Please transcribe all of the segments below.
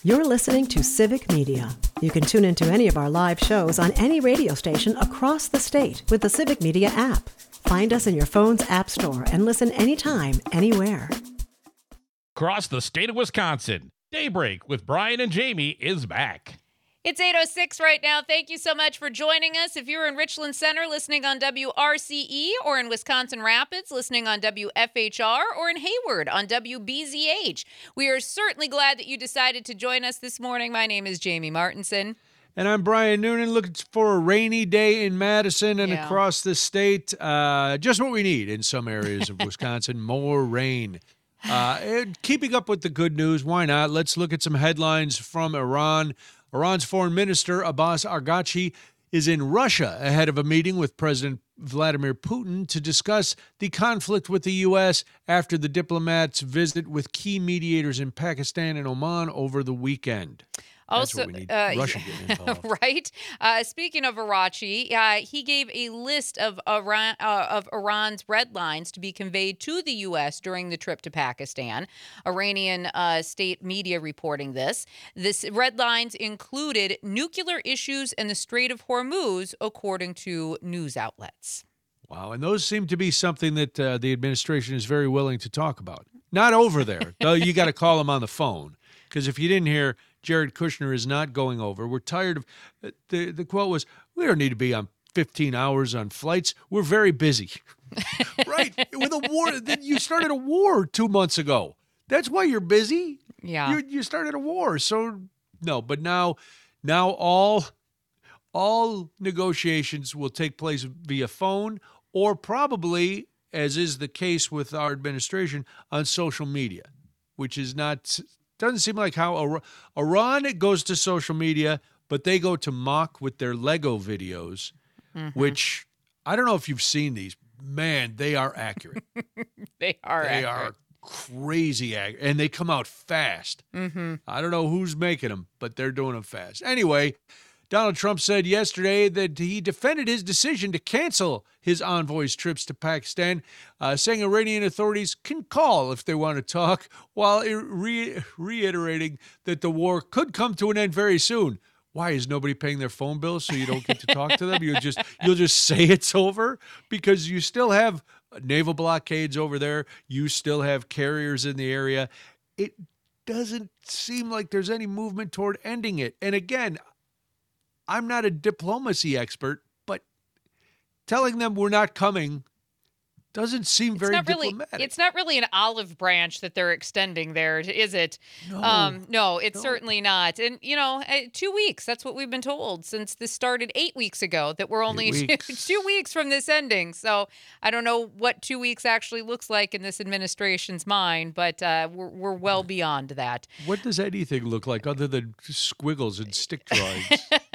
You're listening to Civic Media. You can tune into any of our live shows on any radio station across the state with the Civic Media app. Find us in your phone's app store and listen anytime, anywhere. Across the state of Wisconsin, Daybreak with Brian and Jamie is back. It's 8:06 right now. Thank you so much for joining us. If you're in Richland Center listening on WRCE, or in Wisconsin Rapids listening on WFHR, or in Hayward on WBZH, we are certainly glad that you decided to join us this morning. My name is Jamie Martinson. And I'm Brian Noonan, looking for a rainy day in Madison and across the state. Just what we need in some areas of Wisconsin, more rain. And keeping up with the good news, why not? Let's look at some headlines from Iran. Iran's foreign minister, Abbas Araghchi, is in Russia ahead of a meeting with President Vladimir Putin to discuss the conflict with the U.S. after the diplomats' visit with key mediators in Pakistan and Oman over the weekend. Also, that's what we need. Russia getting involved. Right. Speaking of Araghchi, he gave a list of Iran's red lines to be conveyed to the U.S. during the trip to Pakistan. Iranian state media reporting this. This red lines included nuclear issues and the Strait of Hormuz, according to news outlets. Wow, and those seem to be something that the administration is very willing to talk about. Not over there, though. You got to call them on the phone, because if you didn't hear, Jared Kushner is not going over. We're tired of, the quote was, we don't need to be on 15 hours on flights. We're very busy. Right. With a war, you started a war 2 months ago. That's why you're busy. Yeah. You started a war. So, no, but now all negotiations will take place via phone or probably, as is the case with our administration, on social media, which is not... Doesn't seem like how Iran goes to social media, but they go to mock with their Lego videos, which I don't know if you've seen these. Man, they are accurate. They are crazy accurate, and they come out fast. Mm-hmm. I don't know who's making them, but they're doing them fast. Anyway, Donald Trump said yesterday that he defended his decision to cancel his envoy's trips to Pakistan, saying Iranian authorities can call if they want to talk, while reiterating that the war could come to an end very soon. Why is nobody paying their phone bills so you don't get to talk to them? You'll just say it's over, because you still have naval blockades over there. You still have carriers in the area. It doesn't seem like there's any movement toward ending it. And again, I'm not a diplomacy expert, but telling them we're not coming doesn't seem very diplomatic. It's not really an olive branch that they're extending there, is it? No, it's certainly not. And, 2 weeks, that's what we've been told since this started 8 weeks ago, that we're only 2 weeks from this ending. So I don't know what 2 weeks actually looks like in this administration's mind, but we're well beyond that. What does anything look like other than squiggles and stick drawings?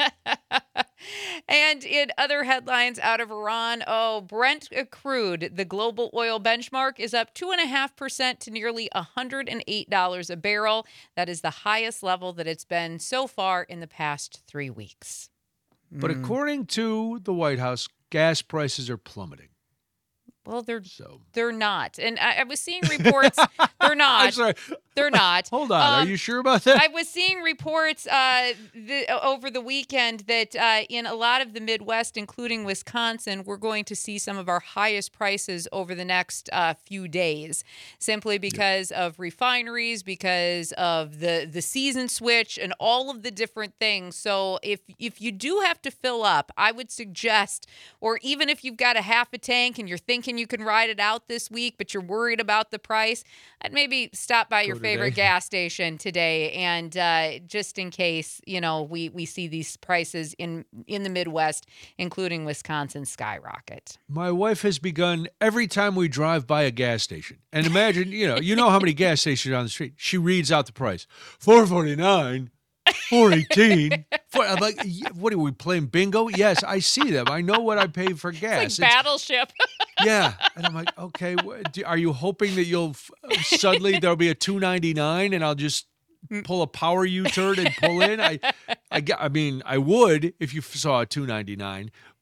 And in other headlines out of Iran, Brent crude, the global oil benchmark, is up 2.5% to nearly $108 a barrel. That is the highest level that it's been so far in the past 3 weeks. But according to the White House, gas prices are plummeting. Well, they're not. And I was seeing reports. They're not. I'm sorry. They're not. Hold on. Are you sure about that? I was seeing reports over the weekend that in a lot of the Midwest, including Wisconsin, we're going to see some of our highest prices over the next few days, simply because of refineries, because of the season switch, and all of the different things. So if you do have to fill up, I would suggest, or even if you've got a half a tank and you're thinking you can ride it out this week, but you're worried about the price, I'd maybe stop by your favorite gas station today, and just in case, we see these prices in the Midwest, including Wisconsin, skyrocket. My wife has begun every time we drive by a gas station, and imagine, you know how many gas stations are on the street. She reads out the price: $4.49. $4.18. I'm like, what are we playing bingo? Yes, I see them. I know what I pay for gas. It's like Battleship. Yeah, and I'm like, okay, are you hoping that you'll suddenly there'll be a $2.99 and I'll just pull a power U-turn and pull in? I mean, I would if you saw a $2.99,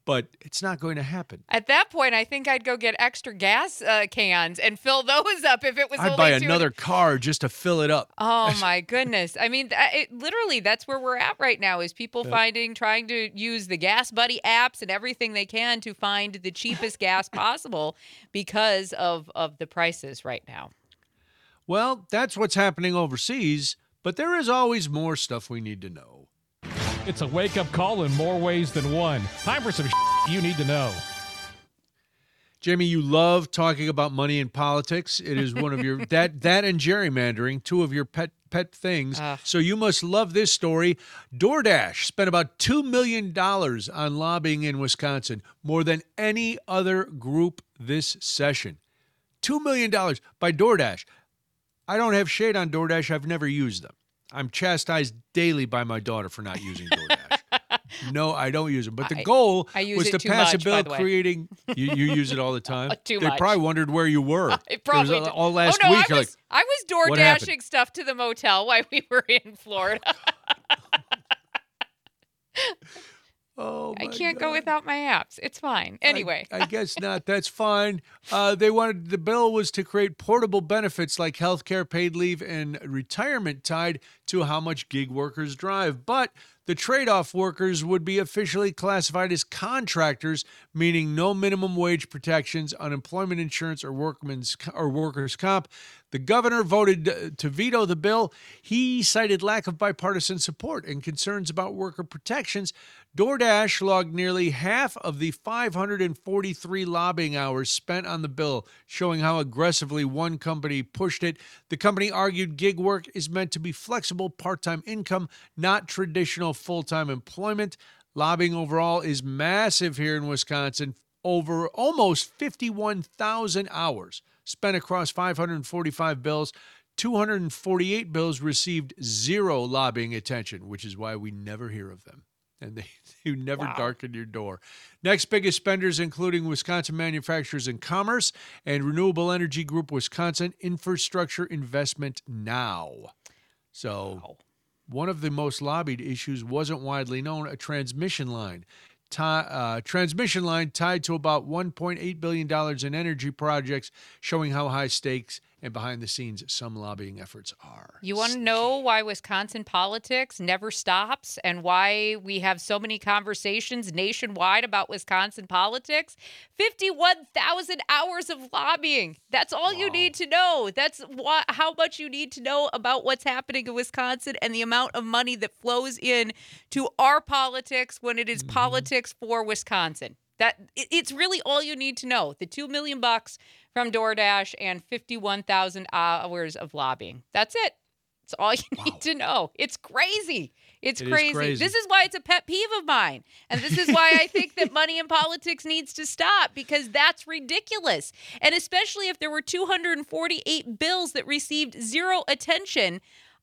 but it's not going to happen. At that point, I think I'd go get extra gas cans and fill those up if it was I'd only buy another car just to fill it up. Oh, my goodness. I mean, literally, that's where we're at right now is people trying to use the Gas Buddy apps and everything they can to find the cheapest gas possible because of the prices right now. Well, that's what's happening overseas, but there is always more stuff we need to know. It's a wake-up call in more ways than one. Time for some you need to know. Jamie, you love talking about money and politics. It is one of your that and gerrymandering, two of your pet things. So you must love this story. DoorDash spent about $2 million on lobbying in Wisconsin, more than any other group this session. $2 million by DoorDash. I don't have shade on DoorDash. I've never used them. I'm chastised daily by my daughter for not using DoorDash. No, I don't use them. But the goal was to pass a bill creating. You use it all the time. Too they much. probably wondered where you were. Probably all last no, week. I was door dashing stuff to the motel while we were in Florida. Oh, I can't go without my apps. It's fine. Anyway. I guess not. That's fine. The bill was to create portable benefits like health care, paid leave, and retirement tied to how much gig workers drive. But the trade-off workers would be officially classified as contractors, meaning no minimum wage protections, unemployment insurance, or workers' comp. The governor voted to veto the bill. He cited lack of bipartisan support and concerns about worker protections. DoorDash logged nearly half of the 543 lobbying hours spent on the bill, showing how aggressively one company pushed it. The company argued gig work is meant to be flexible part-time income, not traditional full-time employment. Lobbying overall is massive here in Wisconsin, over almost 51,000 hours spent across 545 bills. 248 bills received zero lobbying attention, which is why we never hear of them. And you never darken your door. Next biggest spenders, including Wisconsin Manufacturers and Commerce and Renewable Energy Group Wisconsin Infrastructure Investment Now. So one of the most lobbied issues wasn't widely known, a transmission line. Transmission line tied to about $1.8 billion in energy projects, showing how high stakes and behind the scenes some lobbying efforts are. You want to know why Wisconsin politics never stops and why we have so many conversations nationwide about Wisconsin politics? 51,000 hours of lobbying. That's all you need to know. That's how much you need to know about what's happening in Wisconsin and the amount of money that flows in to our politics when it is politics for Wisconsin. It's really all you need to know. The $2 million from DoorDash and 51,000 hours of lobbying. That's it. It's all you need to know. It's crazy. It's crazy. This is why it's a pet peeve of mine. And this is why I think that money in politics needs to stop, because that's ridiculous. And especially if there were 248 bills that received zero attention.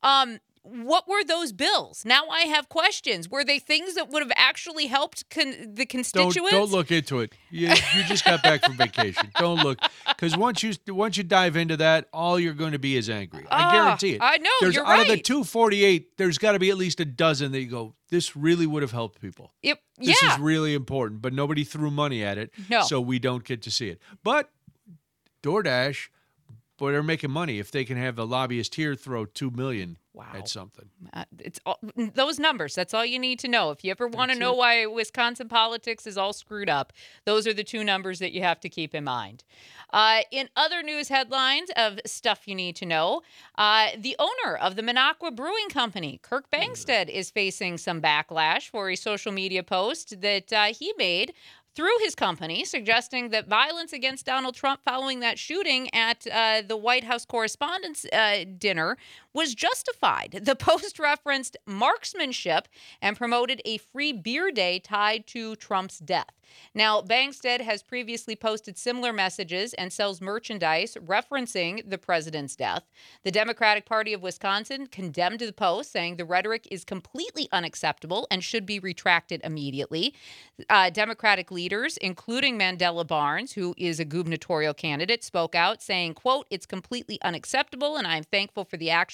What were those bills? Now I have questions. Were they things that would have actually helped the constituents? Don't look into it. You just got back from vacation. Don't look, because once you dive into that, all you're going to be is angry. I guarantee it. I know, you're right. Out of the 248, there's got to be at least a dozen that you go, this really would have helped people. This is really important, but nobody threw money at it, so we don't get to see it. But DoorDash, boy, they're making money if they can have the lobbyist here throw $2 million at something. It's all, those numbers. That's all you need to know. If you ever want to know why Wisconsin politics is all screwed up, those are the two numbers that you have to keep in mind. In other news headlines of stuff you need to know, the owner of the Minocqua Brewing Company, Kirk Bangstead, is facing some backlash for a social media post that he made through his company, suggesting that violence against Donald Trump following that shooting at the White House Correspondents' Dinner was justified. The post referenced marksmanship and promoted a free beer day tied to Trump's death. Now, Bangstead has previously posted similar messages and sells merchandise referencing the president's death. The Democratic Party of Wisconsin condemned the post, saying the rhetoric is completely unacceptable and should be retracted immediately. Democratic leaders, including Mandela Barnes, who is a gubernatorial candidate, spoke out, saying, quote, "It's completely unacceptable, and I am thankful for the actions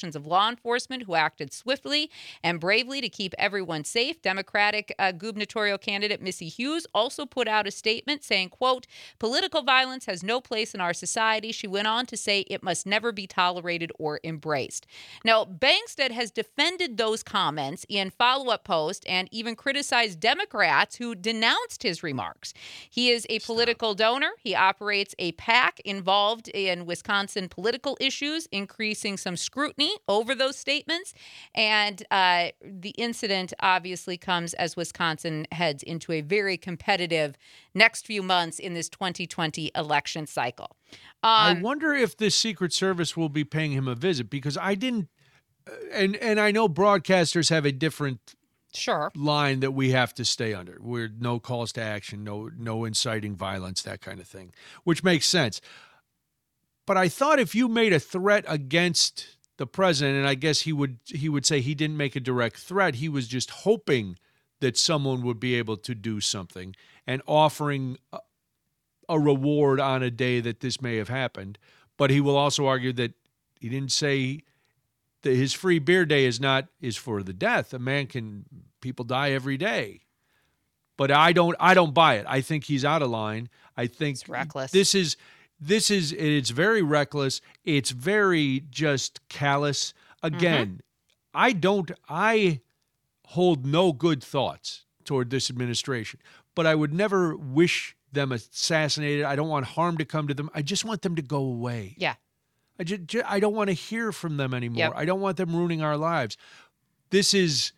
thousands of law enforcement who acted swiftly and bravely to keep everyone safe. Democratic gubernatorial candidate Missy Hughes also put out a statement saying, quote, political violence has no place in our society. She went on to say it must never be tolerated or embraced. Now, Bangstad has defended those comments in follow-up posts and even criticized Democrats who denounced his remarks. He is a political donor. He operates a PAC involved in Wisconsin political issues, increasing some scrutiny over those statements. And the incident obviously comes as Wisconsin heads into a very competitive next few months in this 2020 election cycle. I wonder if the Secret Service will be paying him a visit, because I didn't, and I know broadcasters have a different line that we have to stay under. We're no calls to action, no inciting violence, that kind of thing, which makes sense. But I thought if you made a threat against the president, and I guess he would say he didn't make a direct threat, he was just hoping that someone would be able to do something and offering a reward on a day that this may have happened. But he will also argue that he didn't say that his free beer day is for the death. People die every day. But I don't buy it. I think he's out of line. I think it's reckless. It's very reckless. It's very just callous. Again, I hold no good thoughts toward this administration, but I would never wish them assassinated. I don't want harm to come to them. I just want them to go away. Yeah. I don't want to hear from them anymore. Yep. I don't want them ruining our lives. This is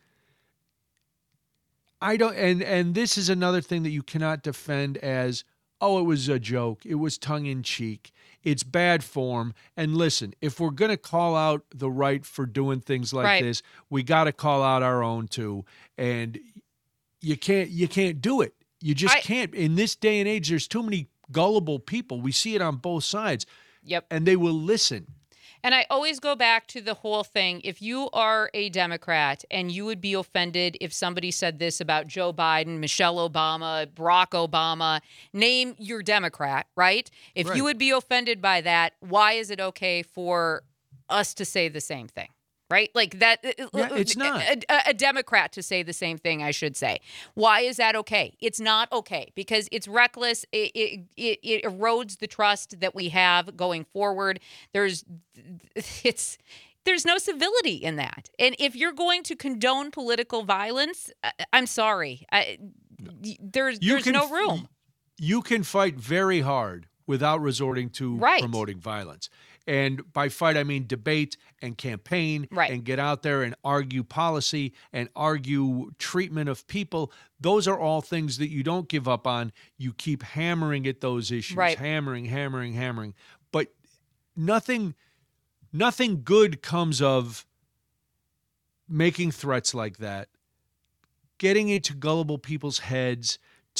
another thing that you cannot defend as, oh, it was a joke. It was tongue in cheek. It's bad form. And listen, if we're going to call out the right for doing things like this, we got to call out our own too. And you can't do it. You just can't. In this day and age, there's too many gullible people. We see it on both sides. Yep. And they will listen. And I always go back to the whole thing. If you are a Democrat and you would be offended if somebody said this about Joe Biden, Michelle Obama, Barack Obama, name your Democrat, right? If you would be offended by that, why is it okay for us to say the same thing? Right? Like that. Yeah, it's not. A Democrat to say the same thing, I should say. Why is that okay? It's not okay because it's reckless. It erodes the trust that we have going forward. There's no civility in that. And if you're going to condone political violence, I'm sorry. There's no room. You can fight very hard without resorting to promoting violence. And by fight, I mean debate and campaign and get out there and argue policy and argue treatment of people. Those are all things that you don't give up on. You keep hammering at those issues, hammering. But nothing good comes of making threats like that, getting into gullible people's heads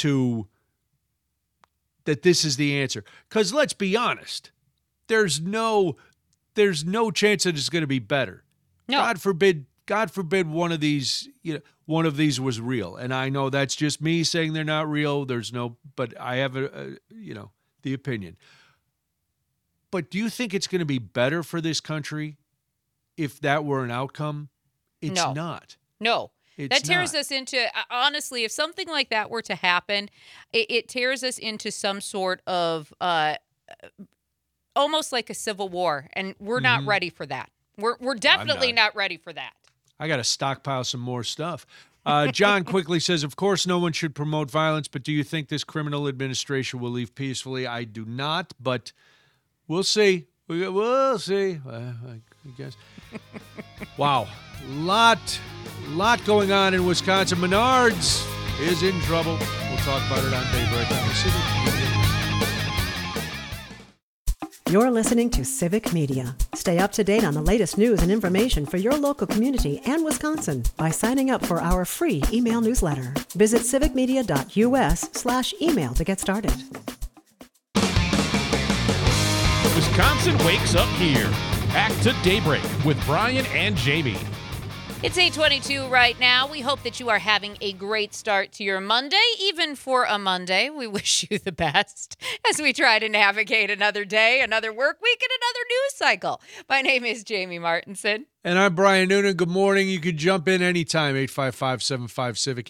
that this is the answer. Because let's be honest. There's no chance that it's going to be better. No. God forbid one of these was real. And I know that's just me saying they're not real. But I have the opinion. But do you think it's going to be better for this country if that were an outcome? It's not. No. That tears us into, honestly, if something like that were to happen, it tears us into some sort of almost like a civil war, and we're not ready for that. We're definitely not ready for that. I got to stockpile some more stuff. John quickly says, of course, no one should promote violence, but do you think this criminal administration will leave peacefully? I do not, but we'll see. We'll see, I guess. Wow. Lot going on in Wisconsin. Menards is in trouble. We'll talk about it on Daybreak on the Civic. You're listening to Civic Media. Stay up to date on the latest news and information for your local community and Wisconsin by signing up for our free email newsletter. Visit civicmedia.us/email to get started. Wisconsin wakes up here. Back to Daybreak with Brian and Jamie. It's 8:22 right now. We hope that you are having a great start to your Monday. Even for a Monday, we wish you the best as we try to navigate another day, another work week, and another news cycle. My name is Jamie Martinson. And I'm Brian Noonan. Good morning. You can jump in anytime, 855-75-CIVIC,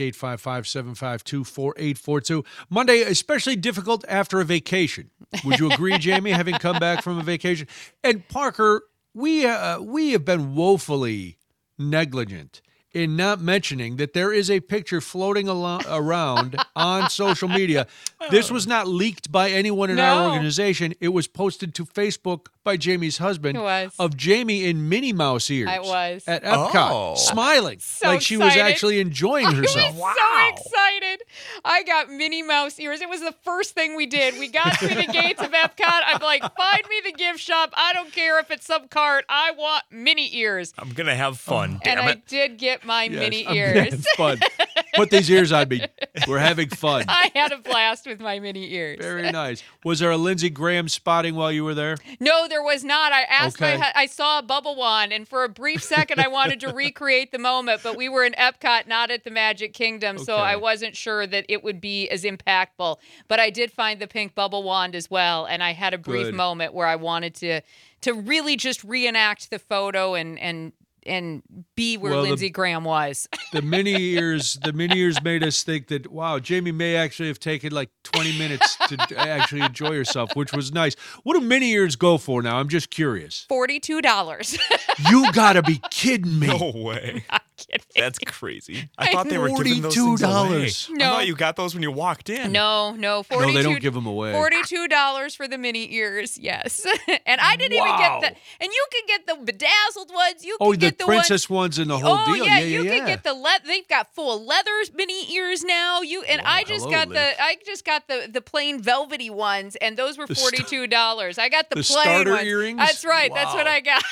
855-752-4842. Monday, especially difficult after a vacation. Would you agree, Jamie, having come back from a vacation? And Parker, we have been woefully negligent in not mentioning that there is a picture floating around on social media. This was not leaked by anyone in our organization. It was posted to Facebook by Jamie's husband of Jamie in Minnie Mouse ears. I was. At Epcot, smiling like she was actually enjoying herself. I was so excited. I got Minnie Mouse ears. It was the first thing we did. We got to the gates of Epcot. I'm like, find me the gift shop. I don't care if it's some cart. I want Minnie ears. I'm going to have fun. And I did get my Minnie ears. It's fun. Put these ears on me. We're having fun. I had a blast with my Minnie ears. Very nice. Was there a Lindsey Graham spotting while you were there? No, there was not. I asked. I saw a bubble wand, and for a brief second, I wanted to recreate the moment, but we were in Epcot, not at the Magic Kingdom, so I wasn't sure that it would be as impactful. But I did find the pink bubble wand as well, and I had a brief moment where I wanted to really just reenact the photo and be where Lindsey Graham was. The mini ears made us think that, wow, Jamie may actually have taken like 20 minutes to actually enjoy herself, which was nice. What do mini ears go for now? I'm just curious. $42. You gotta be kidding me. No way. I'm kidding. That's crazy. I thought they were giving those things away. No. I thought you got those when you walked in. No, No, they don't give them away. $42 for the mini ears, yes. And I didn't even get the, and you can get the bedazzled ones. You can get the princess ones and the whole deal. Yeah, you can get the they've got full leather mini ears now. I just got the plain velvety ones, and those were $42. I got the plain starter ones. earrings. That's right. Wow. That's what I got.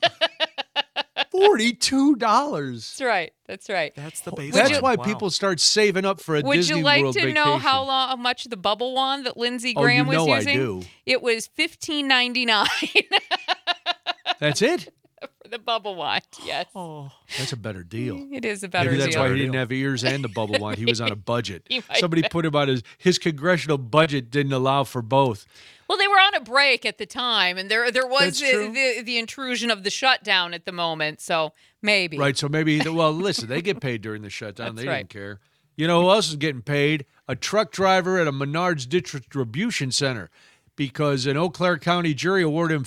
$42. That's right. That's the basic. That's why people start saving up for a Disney World vacation. Would you like to know how much the bubble wand that Lindsey Graham was using? I do. It was $15.99. That's it? For the bubble wand, yes. Oh, that's a better deal. It is a better deal. Maybe that's why he didn't have ears and the bubble wand. He was on a budget. Somebody put him on his congressional budget didn't allow for both. Well, they were on a break at the time, and there was the intrusion of the shutdown at the moment, so maybe. Right, so maybe, listen, they get paid during the shutdown. That's they didn't care. You know who else is getting paid? A truck driver at a Menards distribution center, because an Eau Claire County jury awarded him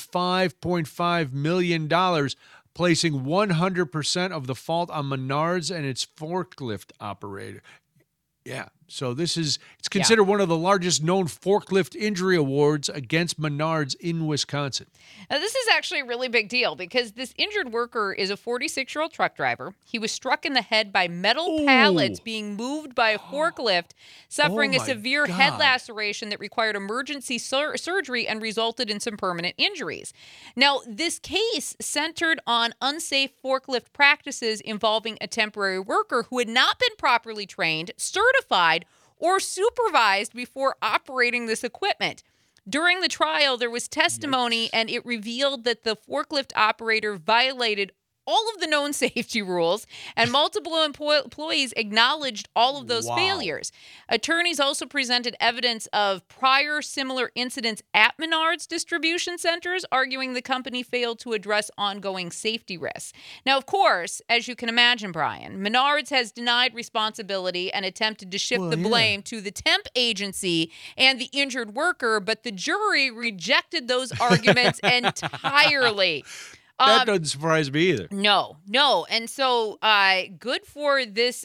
$5.5 million, placing 100% of the fault on Menards and its forklift operator. Yeah. So it's considered one of the largest known forklift injury awards against Menards in Wisconsin. Now, this is actually a really big deal because this injured worker is a 46-year-old truck driver. He was struck in the head by metal pallets being moved by a forklift, suffering a severe head laceration that required emergency surgery and resulted in some permanent injuries. Now, this case centered on unsafe forklift practices involving a temporary worker who had not been properly trained, certified, or supervised before operating this equipment. During the trial, there was testimony, and it revealed that the forklift operator violated all of the known safety rules, and multiple employees acknowledged all of those failures. Attorneys also presented evidence of prior similar incidents at Menards distribution centers, arguing the company failed to address ongoing safety risks. Now, of course, as you can imagine, Brian, Menards has denied responsibility and attempted to shift the blame to the temp agency and the injured worker, but the jury rejected those arguments entirely. That doesn't surprise me either. No. And so good for this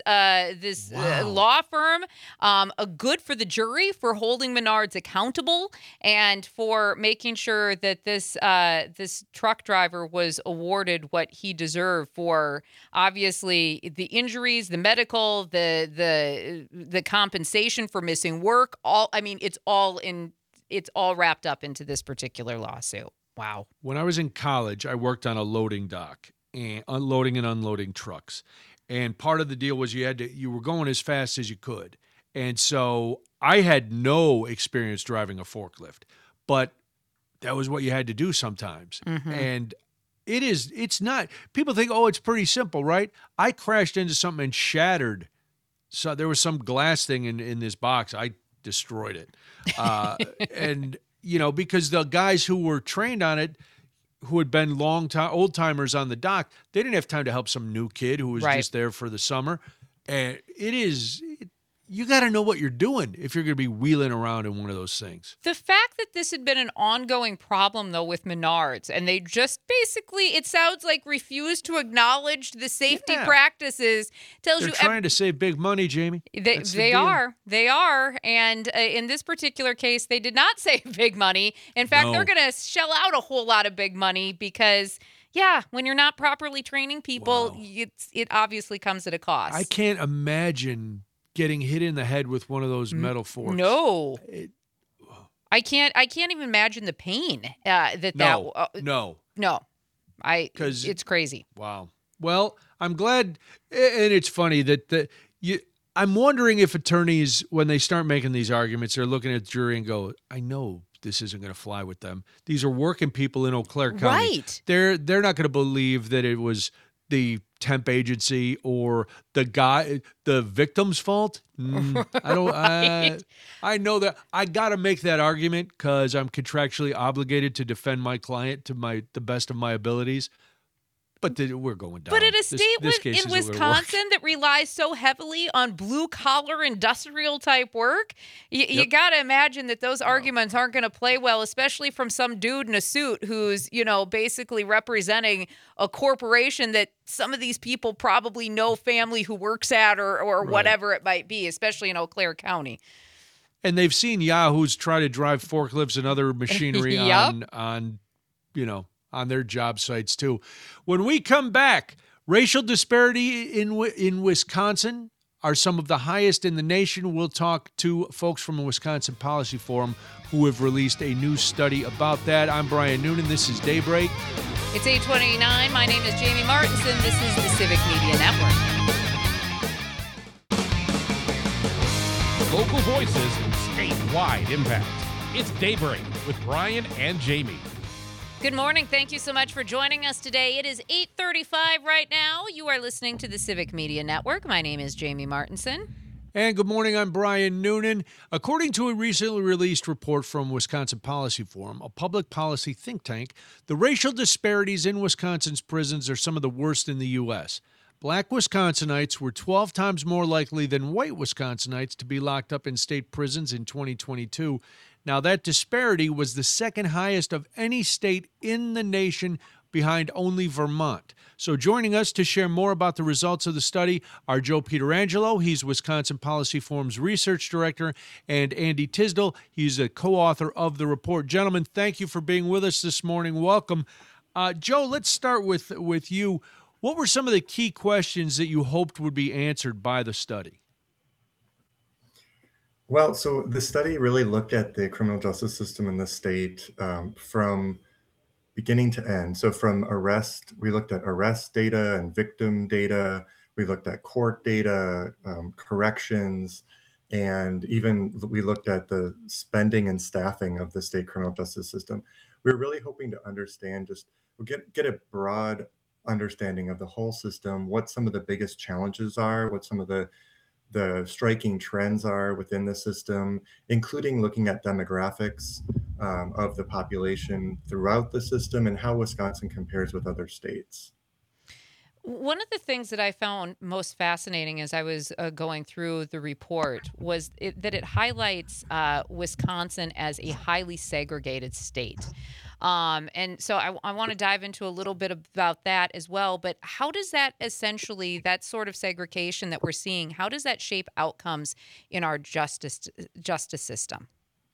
law firm, good for the jury for holding Menards accountable and for making sure that this truck driver was awarded what he deserved for, obviously, the injuries, the medical, the compensation for missing work. It's all wrapped up into this particular lawsuit. Wow. When I was in college, I worked on a loading dock and unloading and unloading trucks. And part of the deal was you were going as fast as you could. And so I had no experience driving a forklift, but that was what you had to do sometimes. Mm-hmm. And It's not. People think, oh, it's pretty simple, right? I crashed into something and shattered. So there was some glass thing in this box. I destroyed it. And, because the guys who were trained on it, who had been old timers on the dock, they didn't have time to help some new kid who was just there for the summer. And you got to know what you're doing if you're going to be wheeling around in one of those things. The fact that this had been an ongoing problem, though, with Menards, and they just basically, it sounds like, refused to acknowledge the safety practices, tells They're you trying to save big money, Jamie. They are. And in this particular case, they did not save big money. In fact, they're going to shell out a whole lot of big money because, when you're not properly training people, it obviously comes at a cost. I can't imagine getting hit in the head with one of those metal forks. No. I can't even imagine the pain No. It's crazy. Wow. Well, I'm glad, and it's funny that I'm wondering if attorneys, when they start making these arguments, they're looking at the jury and go, I know this isn't going to fly with them. These are working people in Eau Claire County. Right. They're not going to believe that it was the temp agency or the victim's fault. I know that I got to make that argument because I'm contractually obligated to defend my client to the best of my abilities. But we're going down. But in a state in Wisconsin that relies so heavily on blue-collar industrial type work, you got to imagine that those arguments aren't going to play well, especially from some dude in a suit who's, basically representing a corporation that some of these people probably know family who works at or whatever it might be, especially in Eau Claire County. And they've seen yahoos try to drive forklifts and other machinery on their job sites too. When we come back, racial disparity in Wisconsin are some of the highest in the nation. We'll talk to folks from the Wisconsin Policy Forum who have released a new study about that. I'm Brian Noonan. This is Daybreak. It's 8:29. My name is Jamie Martinson. This is the Civic Media Network. Local voices, statewide impact. It's Daybreak with Brian and Jamie. Good morning. Thank you so much for joining us today. It is 8:35 right now. You are listening to the Civic Media Network. My name is Jamie Martinson. And good morning, I'm Brian Noonan. According to a recently released report from Wisconsin Policy Forum, a public policy think tank, the racial disparities in Wisconsin's prisons are some of the worst in the U.S. Black Wisconsinites were 12 times more likely than white Wisconsinites to be locked up in state prisons in 2022. Now, that disparity was the second highest of any state in the nation, behind only Vermont. So joining us to share more about the results of the study are Joe Pietrangelo. He's Wisconsin Policy Forum's research director, and Andy Tisdall. He's a co-author of the report. Gentlemen, thank you for being with us this morning. Welcome. Joe, let's start with you. What were some of the key questions that you hoped would be answered by the study? Well, so the study really looked at the criminal justice system in the state from beginning to end. So from arrest, we looked at arrest data and victim data. We looked at court data, corrections, and even we looked at the spending and staffing of the state criminal justice system. We were really hoping to understand, get a broad understanding of the whole system, what some of the biggest challenges are, what some of the striking trends are within the system, including looking at demographics of the population throughout the system and how Wisconsin compares with other states. One of the things that I found most fascinating as I was going through the report was that it highlights Wisconsin as a highly segregated state. And so I want to dive into a little bit about that as well. But how does that essentially, that sort of segregation that we're seeing, how does that shape outcomes in our justice system?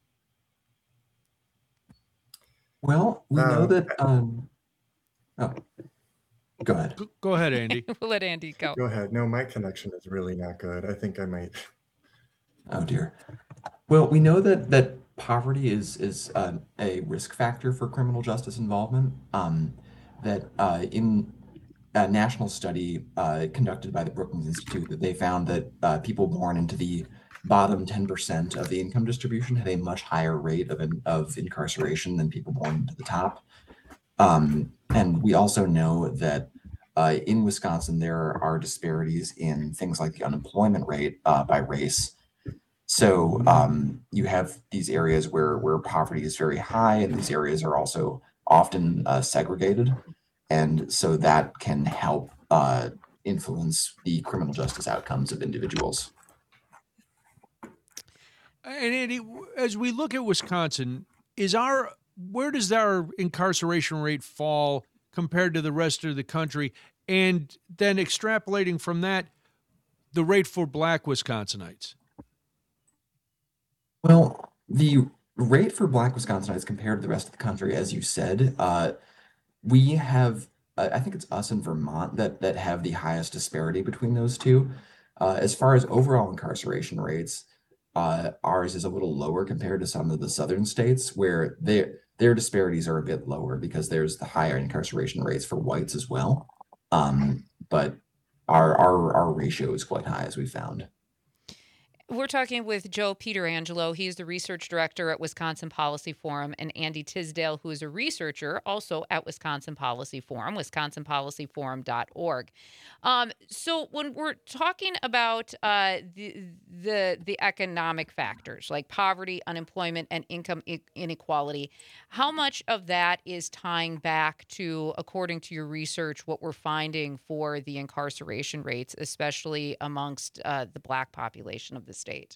Well, we know that. Go ahead. Go ahead, Andy. We'll let Andy go. Go ahead. No, my connection is really not good. I think I might. Oh, dear. Well, we know that poverty is a risk factor for criminal justice involvement. That in a national study conducted by the Brookings Institute, that they found that people born into the bottom 10% of the income distribution had a much higher rate of incarceration than people born into the top. And we also know that in Wisconsin, there are disparities in things like the unemployment rate by race. So you have these areas where poverty is very high, and these areas are also often segregated. And so that can help influence the criminal justice outcomes of individuals. And Andy, as we look at Wisconsin, where does our incarceration rate fall compared to the rest of the country? And then extrapolating from that, the rate for Black Wisconsinites. Well, the rate for Black Wisconsinites compared to the rest of the country, as you said, we have, I think it's us in Vermont that have the highest disparity between those two. As far as overall incarceration rates, ours is a little lower compared to some of the southern states where their disparities are a bit lower because there's the higher incarceration rates for whites as well. But our ratio is quite high, as we found. We're talking with Joe Pietrangelo. He's the research director at Wisconsin Policy Forum, and Andy Tisdale, who is a researcher also at Wisconsin Policy Forum, wisconsinpolicyforum.org. So when we're talking about the economic factors like poverty, unemployment, and income inequality, how much of that is tying back to, according to your research, what we're finding for the incarceration rates, especially amongst the Black population of the state?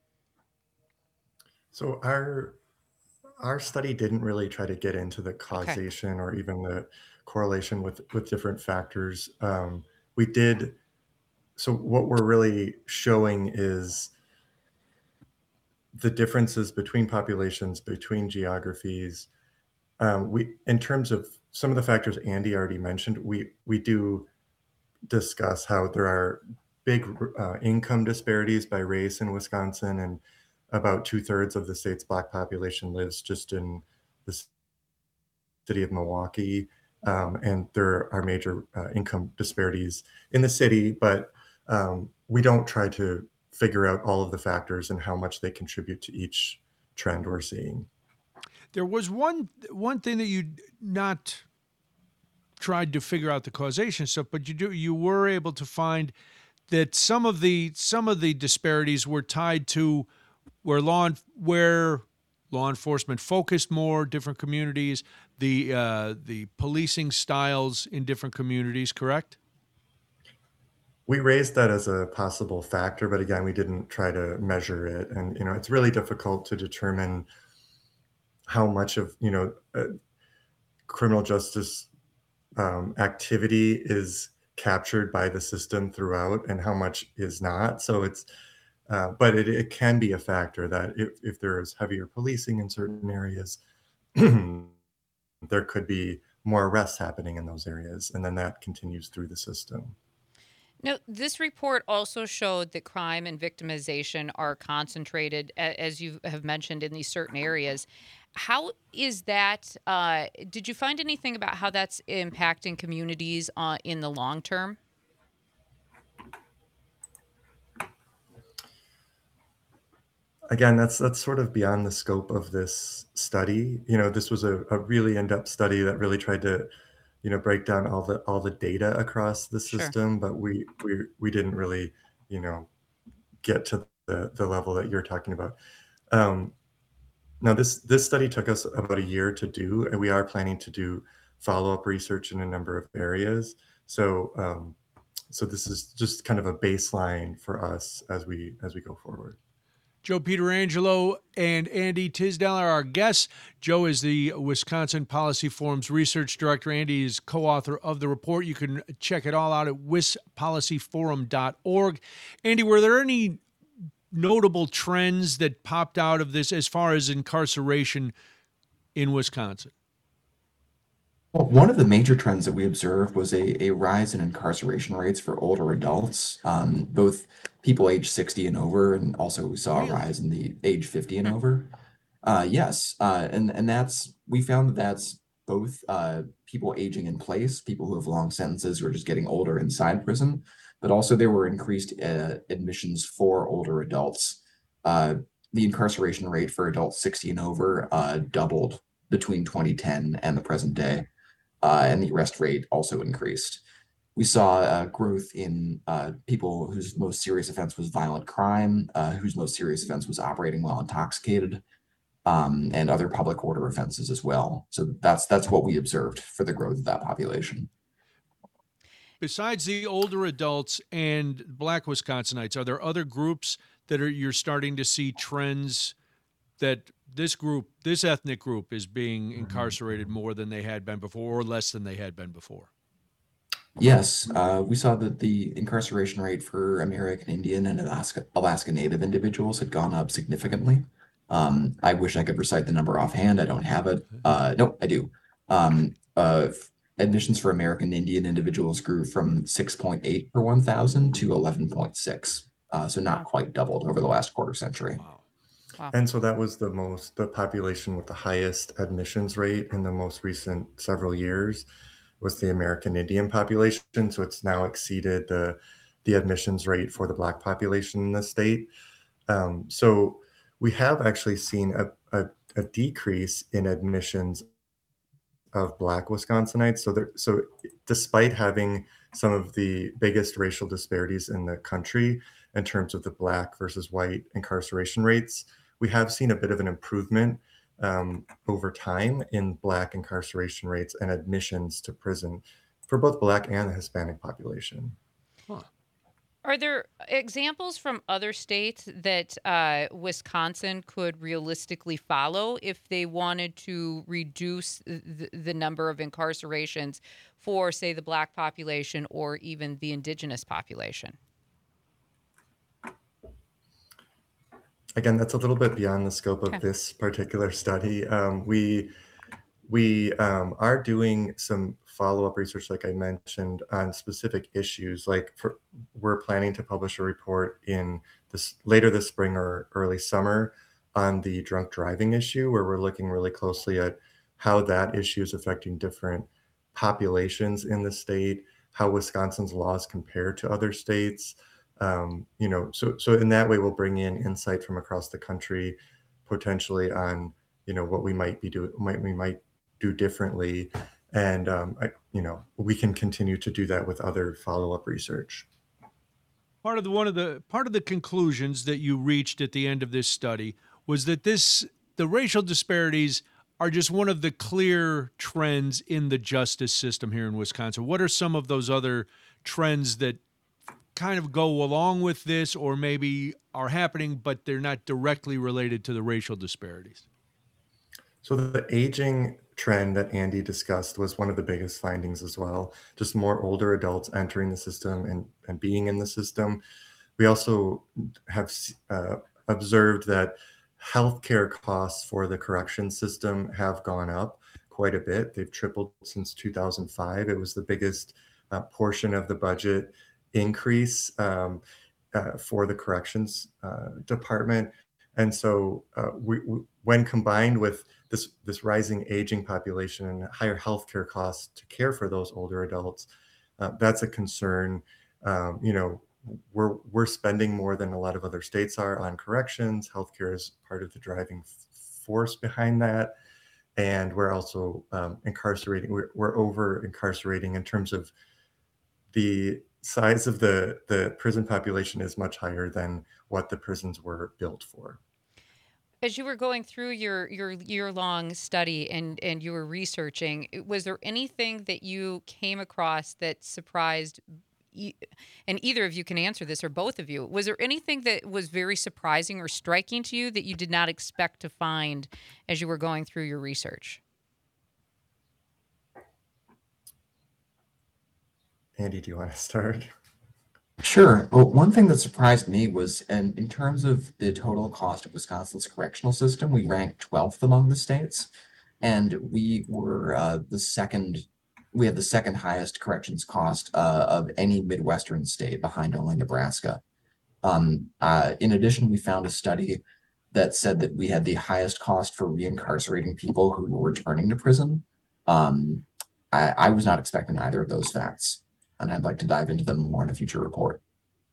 So our study didn't really try to get into the causation or even the correlation with different factors. We did. So what we're really showing is the differences between populations, between geographies. In terms of some of the factors Andy already mentioned, we do discuss how there are big income disparities by race in Wisconsin, and about 2/3 of the state's Black population lives just in the city of Milwaukee. And there are major income disparities in the city, but we don't try to figure out all of the factors and how much they contribute to each trend we're seeing. There was one thing that you not tried to figure out the causation stuff, but you were able to find that some of the disparities were tied to where law enforcement focused more, different communities, the policing styles in different communities, correct? We raised that as a possible factor, but again, we didn't try to measure it. And, it's really difficult to determine how much of, criminal justice activity is captured by the system throughout and how much is not. So it's, but it can be a factor that if there is heavier policing in certain areas, there could be more arrests happening in those areas. And then that continues through the system. Now, this report also showed that crime and victimization are concentrated, as you have mentioned, in these certain areas. How is that? Did you find anything about how that's impacting communities in the long term? Again, that's sort of beyond the scope of this study. This was a really in-depth study that really tried to break down all the data across the system, but we didn't really, get to the level that you're talking about. Now this study took us about a year to do, and we are planning to do follow-up research in a number of areas. So this is just kind of a baseline for us as we go forward. Joe Pietrangelo and Andy Tisdale are our guests. Joe is the Wisconsin Policy Forum's research director. Andy is co-author of the report. You can check it all out at wispolicyforum.org. Andy, were there any notable trends that popped out of this as far as incarceration in Wisconsin? Well, one of the major trends that we observed was a rise in incarceration rates for older adults, both people age 60 and over, and also we saw a rise in the age 50 and over. Yes, and we found that's both people aging in place, people who have long sentences who are just getting older inside prison, but also there were increased admissions for older adults. The incarceration rate for adults 60 and over doubled between 2010 and the present day. and the arrest rate also increased. We saw growth in people whose most serious offense was violent crime, whose most serious offense was operating while intoxicated, and other public order offenses as well. So that's what we observed for the growth of that population. Besides the older adults and Black Wisconsinites, are there other groups that you're starting to see trends that this ethnic group is being incarcerated more than they had been before, or less than they had been before? Yes, we saw that the incarceration rate for American Indian and Alaska Native individuals had gone up significantly. I wish I could recite the number offhand. I don't have it. No, I do. Admissions for American Indian individuals grew from 6.8 per 1,000 to 11.6. So not quite doubled over the last quarter century. Wow. And so that was the population with the highest admissions rate in the most recent several years was the American Indian population. So it's now exceeded the admissions rate for the Black population in the state. So we have actually seen a decrease in admissions of Black Wisconsinites. So despite having some of the biggest racial disparities in the country in terms of the Black versus white incarceration rates, we have seen a bit of an improvement over time in Black incarceration rates and admissions to prison for both Black and the Hispanic population. Huh. Are there examples from other states that Wisconsin could realistically follow if they wanted to reduce the number of incarcerations for, say, the Black population or even the indigenous population? Again, that's a little bit beyond the scope of this particular study. We are doing some follow-up research, like I mentioned, on specific issues. We're planning to publish a report later this spring or early summer on the drunk driving issue, where we're looking really closely at how that issue is affecting different populations in the state, how Wisconsin's laws compare to other states. So in that way, we'll bring in insight from across the country, potentially on what we might do differently, and we can continue to do that with other follow-up research. Part of the conclusions that you reached at the end of this study was that the racial disparities are just one of the clear trends in the justice system here in Wisconsin. What are some of those other trends that kind of go along with this, or maybe are happening, but they're not directly related to the racial disparities? So the aging trend that Andy discussed was one of the biggest findings as well. Just more older adults entering the system and being in the system. We also have observed that healthcare costs for the corrections system have gone up quite a bit. They've tripled since 2005. It was the biggest portion of the budget increase for the corrections department. And so when combined with this rising aging population and higher healthcare costs to care for those older adults, that's a concern. We're spending more than a lot of other states are on corrections. Healthcare is part of the driving force behind that. And we're also incarcerating. We're over incarcerating in terms of the size of the prison population is much higher than what the prisons were built for. As you were going through your year-long study and you were researching, was there anything that you came across that surprised and either of you can answer this, or both of you, was there anything that was very surprising or striking to you that you did not expect to find as you were going through your research? Andy, do you want to start? Sure. Well, one thing that surprised me was, and in terms of the total cost of Wisconsin's correctional system, we ranked 12th among the states, and we were we had the second highest corrections cost of any Midwestern state, behind only Nebraska. In addition, we found a study that said that we had the highest cost for reincarcerating people who were returning to prison. I was not expecting either of those facts, and I'd like to dive into them more in a future report.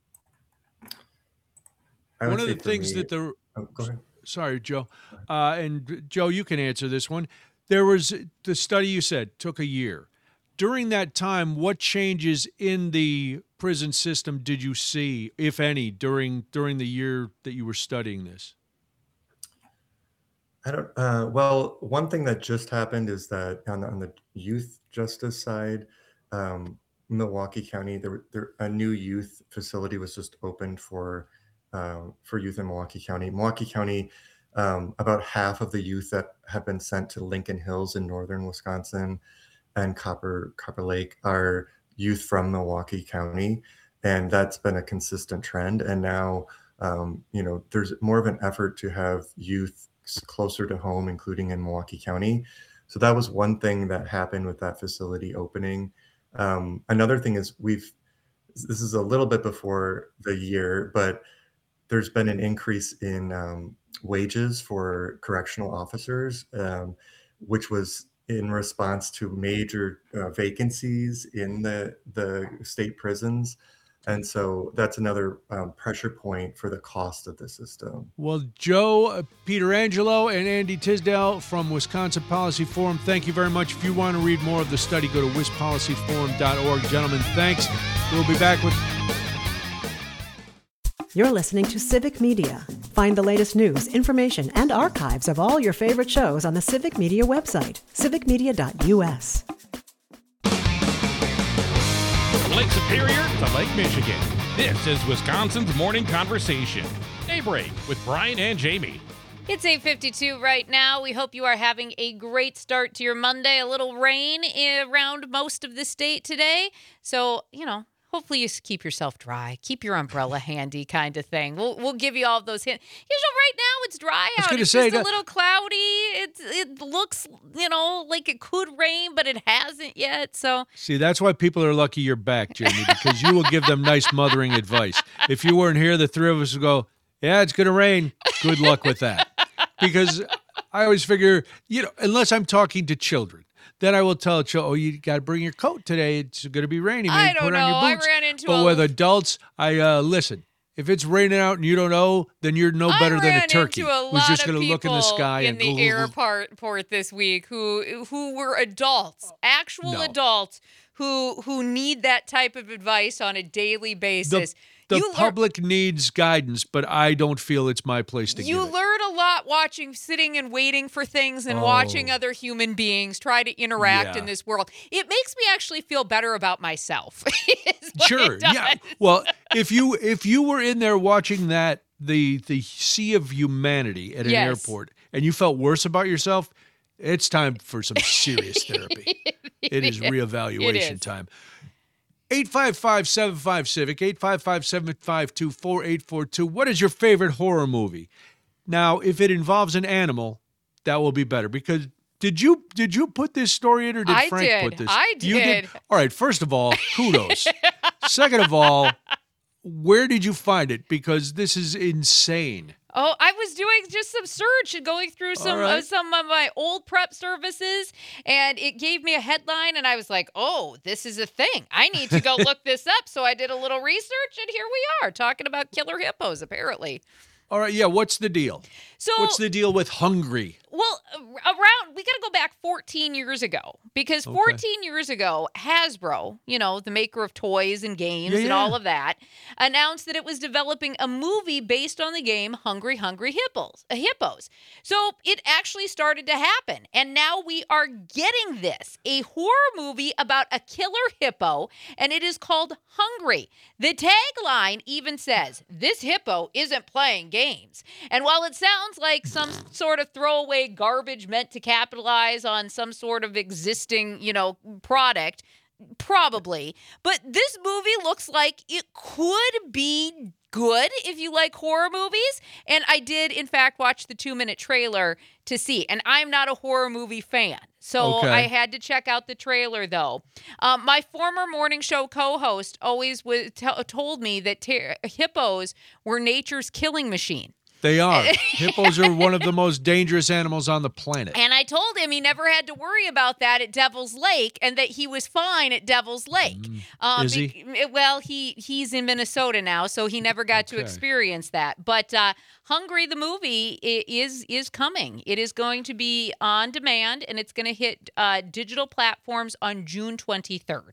One of the things that go ahead. Sorry, Joe. And Joe, you can answer this one. There was the study you said took a year. during that time, what changes in the prison system did you see, if any, during the year that you were studying this? I don't. Well, one thing that just happened is that on the youth justice side, Milwaukee County, a new youth facility was just opened for youth in Milwaukee County. Milwaukee County, about half of the youth that have been sent to Lincoln Hills in northern Wisconsin and Copper Lake are youth from Milwaukee County, and that's been a consistent trend. And now, there's more of an effort to have youth closer to home, including in Milwaukee County. So that was one thing that happened with that facility opening. Another thing is this is a little bit before the year, but there's been an increase in wages for correctional officers, which was in response to major vacancies in the state prisons. And so that's another pressure point for the cost of the system. Well, Joe Pietrangelo and Andy Tisdale from Wisconsin Policy Forum, thank you very much. If you want to read more of the study, go to wispolicyforum.org. Gentlemen, thanks. We'll be back with... You're listening to Civic Media. Find the latest news, information, and archives of all your favorite shows on the Civic Media website, civicmedia.us. From Lake Superior to Lake Michigan, this is Wisconsin's Morning Conversation. Daybreak with Brian and Jamie. It's 8:52 right now. We hope you are having a great start to your Monday. A little rain around most of the state today. So, hopefully you keep yourself dry. Keep your umbrella handy kind of thing. We'll give you all of those hints. Right now it's dry out. It's just a little cloudy. It looks, like it could rain, but it hasn't yet. So see, that's why people are lucky you're back, Jamie, because you will give them nice mothering advice. If you weren't here, the three of us would go, yeah, it's going to rain. Good luck with that. Because I always figure, unless I'm talking to children, then I will tell children, you got to bring your coat today. It's going to be rainy. I don't know. I ran into But with adults, listen, if it's raining out and you don't know, then you're no better than a turkey who's just going to look in the sky in the airport this week who were adults, adults who need that type of advice on a daily basis. The public needs guidance, but I don't feel it's my place to give it. You learn a lot sitting and waiting for things and watching other human beings try to interact in this world. It makes me actually feel better about myself. Sure, yeah. Well, if you were in there watching that, the sea of humanity at an airport, and you felt worse about yourself, it's time for some serious therapy. It is reevaluation time. 855-75-CIVIC, 855-752-4842. What is your favorite horror movie? Now, if it involves an animal, that will be better. Because did you put this story in, or did Frank put this? I did. You did? All right, first of all, kudos. Second of all, where did you find it? Because this is insane. Oh, I was doing just some search and going through some of my old prep services, and it gave me a headline, and I was like, oh, this is a thing. I need to go look this up. So I did a little research, and here we are talking about killer hippos, apparently. All right, yeah, what's the deal? What's the deal with Hungry? Well, we got to go back 14 years ago, because 14 years ago, Hasbro, the maker of toys and games and all of that, announced that it was developing a movie based on the game Hungry Hungry Hippos. So it actually started to happen, and now we are getting this, a horror movie about a killer hippo, and it is called Hungry. The tagline even says, "This hippo isn't playing games." And while it sounds like some sort of throwaway garbage meant to capitalize on some sort of existing, product, probably. But this movie looks like it could be good if you like horror movies. And I did, in fact, watch the 2-minute trailer to see. And I'm not a horror movie fan. So I had to check out the trailer, though. My former morning show co-host always told me that hippos were nature's killing machine. They are. Hippos are one of the most dangerous animals on the planet. And I told him he never had to worry about that at Devil's Lake and that he was fine at Devil's Lake. Is he? Well, he's in Minnesota now, so he never got to experience that. But Hungry the movie is coming. It is going to be on demand, and it's going to hit digital platforms on June 23rd.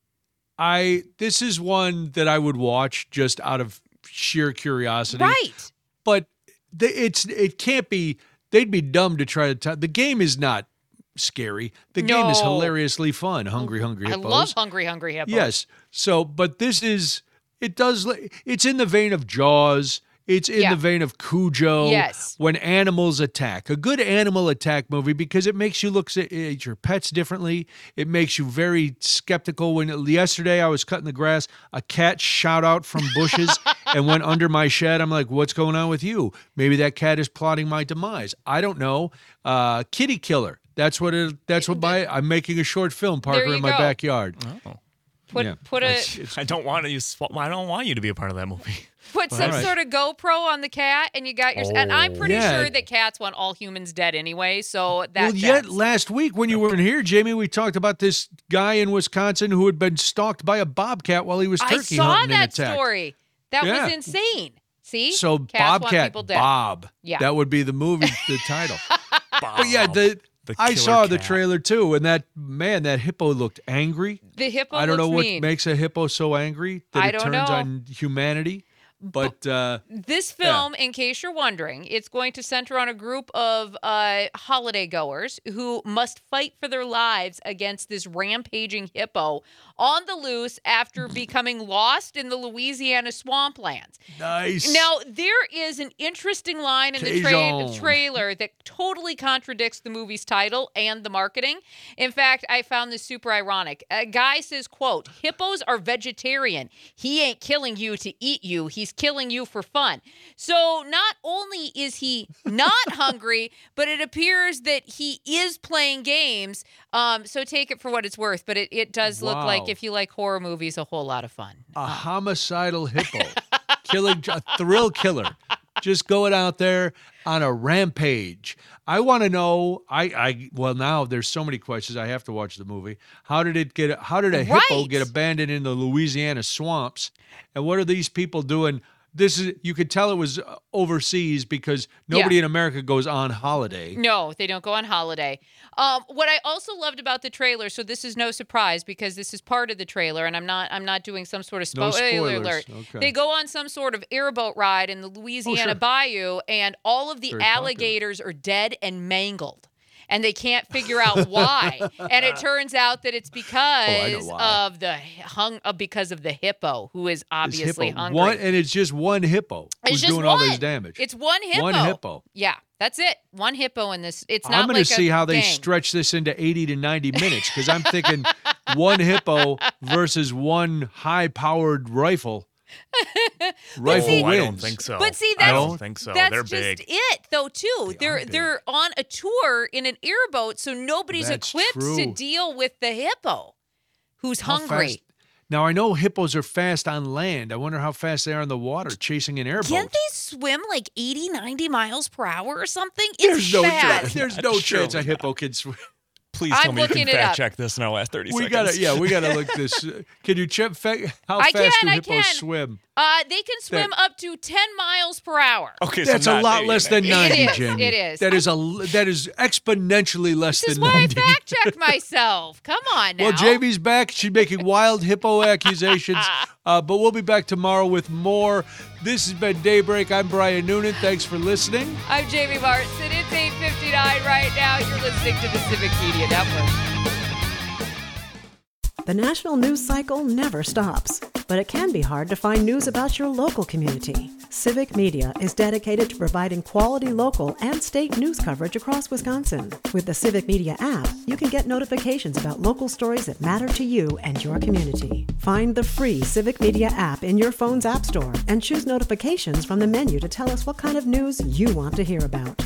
This is one that I would watch just out of sheer curiosity. Right. But it can't be. They'd be dumb to try to. The game is not scary. The game is hilariously fun. Hungry Hippos. I love Hungry Hippos. Yes. So, but this is. It's in the vein of Jaws. It's in the vein of Cujo. Yes. When animals attack. A good animal attack movie because it makes you look at your pets differently. It makes you very skeptical. Yesterday I was cutting the grass, a cat shot out from bushes and went under my shed. I'm like, what's going on with you? Maybe that cat is plotting my demise. I don't know. Kitty killer. I'm making a short film, Parker, in my backyard. Oh. I don't want you to be a part of that movie. Put some sort of GoPro on the cat, and you got your. And I'm pretty sure that cats want all humans dead anyway. So that. Last week when you weren't here, Jamie, we talked about this guy in Wisconsin who had been stalked by a bobcat while he was turkey hunting. I saw and that attacked. story. That was insane. See, so cats Bobcat, want people dead. Bob. Yeah, that would be the movie, the title. Bob. But yeah, I saw the cat. trailer too, and that hippo looked angry. The hippo. I don't know mean. what makes a hippo so angry that it turns on humanity. But this film, in case you're wondering, it's going to center on a group of holiday goers who must fight for their lives against this rampaging hippo on the loose after becoming lost in the Louisiana swamplands. Nice. Now, there is an interesting line in the trailer that totally contradicts the movie's title and the marketing. In fact, I found this super ironic. A guy says, quote, "Hippos are vegetarian. He ain't killing you to eat you. He's killing you for fun." So not only is he not hungry, but it appears that he is playing games. So take it for what it's worth. But it does look like, if you like horror movies, a whole lot of fun. A homicidal hippo, killing a thrill killer, just going out there on a rampage. I want to know. Now there's so many questions. I have to watch the movie. How did a hippo get abandoned in the Louisiana swamps? And what are these people doing? You could tell it was overseas because nobody in America goes on holiday. No, they don't go on holiday. What I also loved about the trailer, so this is no surprise because this is part of the trailer, and I'm not doing some sort of spoiler alert. Okay. They go on some sort of airboat ride in the Louisiana bayou, and all of the alligators are dead and mangled. And they can't figure out why. And it turns out that it's because of the hippo, who is obviously hungry. And it's just one hippo who's doing all this damage. It's one hippo. One hippo. Yeah, that's it. One hippo in this. It's not. I'm going to see how they stretch this into 80 to 90 minutes because I'm thinking one hippo versus one high-powered rifle. Rifle wins. I don't think so. But see, I don't think so. That's They're just big. it, though. Too, they're on a tour in an airboat, so nobody's equipped to deal with the hippo, who's hungry. Now I know hippos are fast on land. I wonder how fast they are in the water, chasing an airboat. Can't they swim like 80, 90 miles per hour or something? There's no chance a hippo can swim. Please tell me you can fact check this in our last 30 seconds. We gotta look this. Can you check how fast do hippos swim? They can swim up to 10 miles per hour. Okay, that's a lot less than 90, Jamie. It is. That is exponentially less than 90. This is why I fact check myself. Come on now. Well, Jamie's back. She's making wild hippo accusations. But we'll be back tomorrow with more. This has been Daybreak. I'm Brian Noonan. Thanks for listening. I'm Jamie Martin. It's 8:59 right now. You're listening to the Civic Media Network. The national news cycle never stops, but it can be hard to find news about your local community. Civic Media is dedicated to providing quality local and state news coverage across Wisconsin. With the Civic Media app, you can get notifications about local stories that matter to you and your community. Find the free Civic Media app in your phone's app store and choose notifications from the menu to tell us what kind of news you want to hear about.